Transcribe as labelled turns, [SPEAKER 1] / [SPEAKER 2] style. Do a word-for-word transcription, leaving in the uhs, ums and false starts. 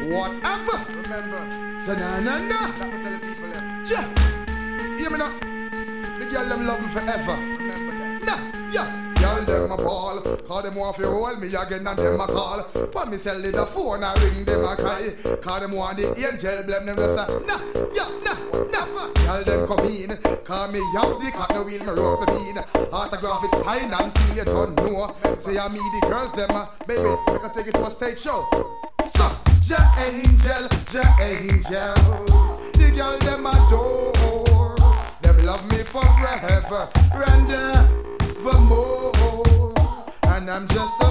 [SPEAKER 1] whatever.
[SPEAKER 2] Remember,
[SPEAKER 1] So na na na.
[SPEAKER 2] that me tell the people them.
[SPEAKER 1] Yeah. Hear me now. The girl them love me forever.
[SPEAKER 2] Remember that.
[SPEAKER 1] Nah, yeah. Girl them a ball, cause them want to hold me again and them a call. But me sell the phone and ring them a cry. Cause them want the angel blame them just say nah, yeah, nah, never. Girl them come in, call me out the cat no wheel me rope the bean. Autograph it sign and seal it on no. Say I me the girls them a baby, we can take it to a stage show. So, ja angel, ja angel, the girl them adore. Them love me forever, render for more. And I'm just